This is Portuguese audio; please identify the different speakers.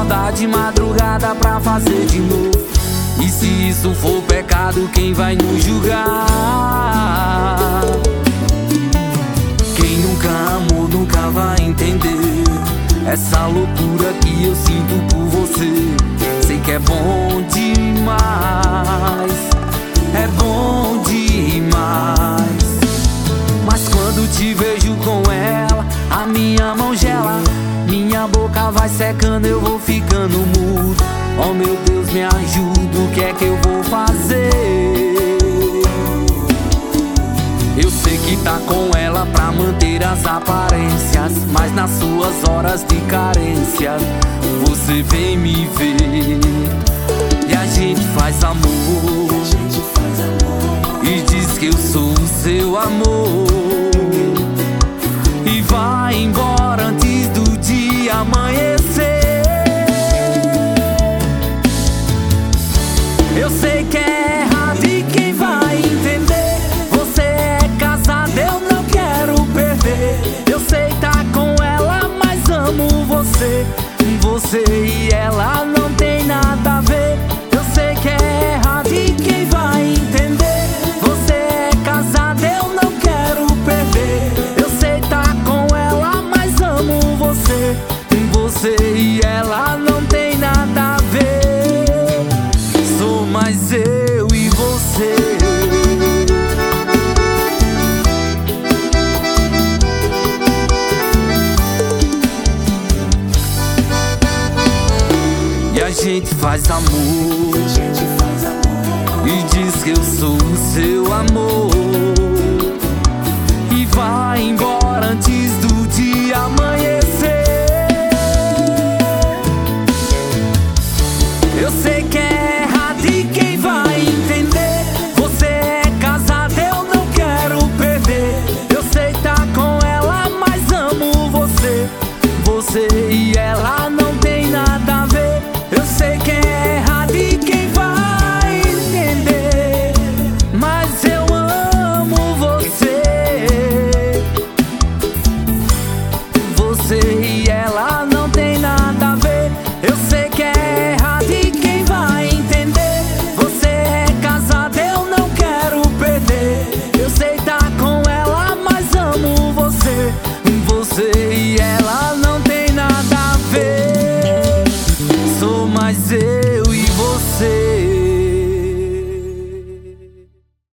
Speaker 1: acordar de madrugada pra fazer de novo. E se isso for pecado, quem vai nos julgar? Quem nunca amou nunca vai entender essa loucura que eu sinto por você. Sei que é bom demais, é bom demais. Mas quando te vejo com ela, a minha mão gela, minha boca vai secando, eu vou ficando mudo. Oh meu Deus, me ajuda, o que é que eu vou fazer? Eu sei que tá com ela pra manter as aparências, mas nas suas horas de carência você vem me ver e a gente faz amor, e diz que eu sou o seu amor, e vai embora antes do dia amanhecer. Eu sei que é errado e quem vai entender? Você é casado, eu não quero perder. Eu sei tá com ela, mas amo você. Você e ela não tem nada a ver. Eu sei que é errado e quem vai entender? Você é casado, eu não quero perder. Eu sei tá com ela, mas amo você. Você e ela não tem nada a ver. Sou mais eu e você. E a gente faz amor, e diz que eu sou